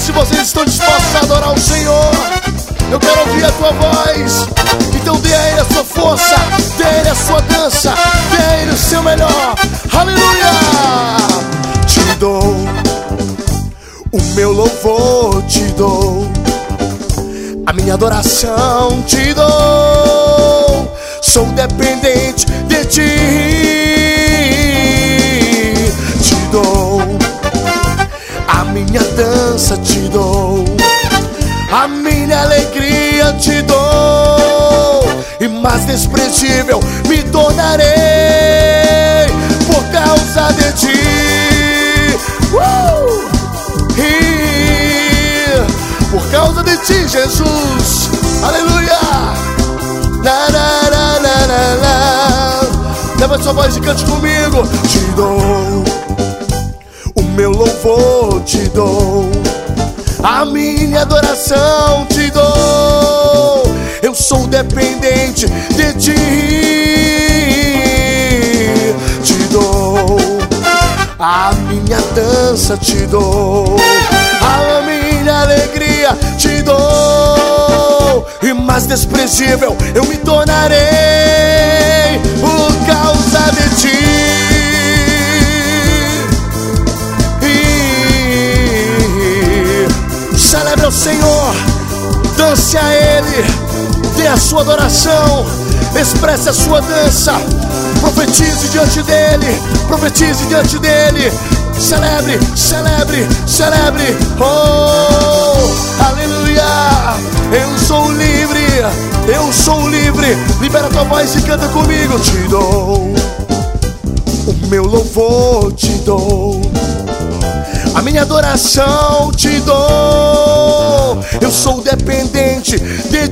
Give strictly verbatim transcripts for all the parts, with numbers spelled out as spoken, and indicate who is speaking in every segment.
Speaker 1: Se vocês estão dispostos a adorar o Senhor, eu quero ouvir a tua voz. Então dê a Ele a sua força, dê a Ele a sua dança, dê a Ele o seu melhor. Aleluia! Te dou o meu louvor, te dou a minha adoração, te dou. Sou dependente de ti. Te dou a minha dança, te dou a minha alegria, te dou. E mais desprezível me tornarei por causa de ti. uh! E por causa de ti, Jesus. Aleluia! La, la, la, la, la, la. Leva sua voz e cante comigo. Te dou o meu louvor, te dou a minha adoração, te dou. Eu sou dependente de ti. Te dou a minha dança, te dou a minha alegria, te dou. E mais desprezível eu me tornarei por causa de ti. Celebre ao Senhor, dance a Ele, dê a sua adoração, expresse a sua dança, profetize diante dEle, profetize diante dEle. Celebre, celebre, celebre. Oh, aleluia. Eu sou livre, eu sou livre. Libera tua voz e canta comigo. Te dou o meu louvor, te dou a minha adoração, te dou. Eu sou dependente de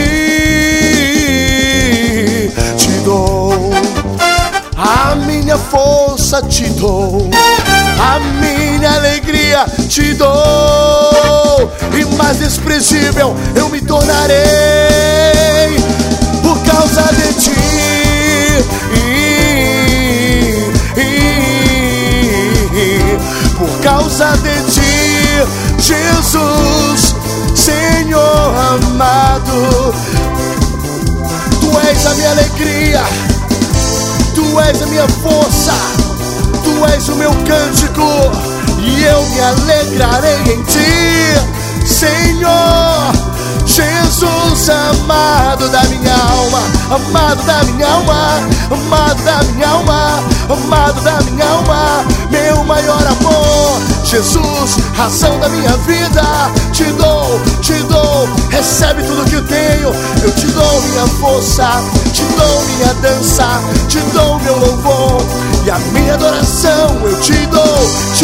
Speaker 1: ti. Te dou a minha força, te dou a minha alegria, te dou. E mais desprezível eu me tornarei por causa de ti. Por causa de ti, Jesus, Senhor amado. Tu és a minha alegria, tu és a minha força, tu és o meu cântico, e eu me alegrarei em ti, Senhor. Jesus amado da minha alma, amado da minha alma, amado da minha alma, amado da minha alma, meu maior amor. Jesus, razão da minha vida, te dou, te dou, recebe tudo que eu tenho. Eu te dou minha força, te dou minha dança, te dou meu louvor e a minha adoração. Eu te dou,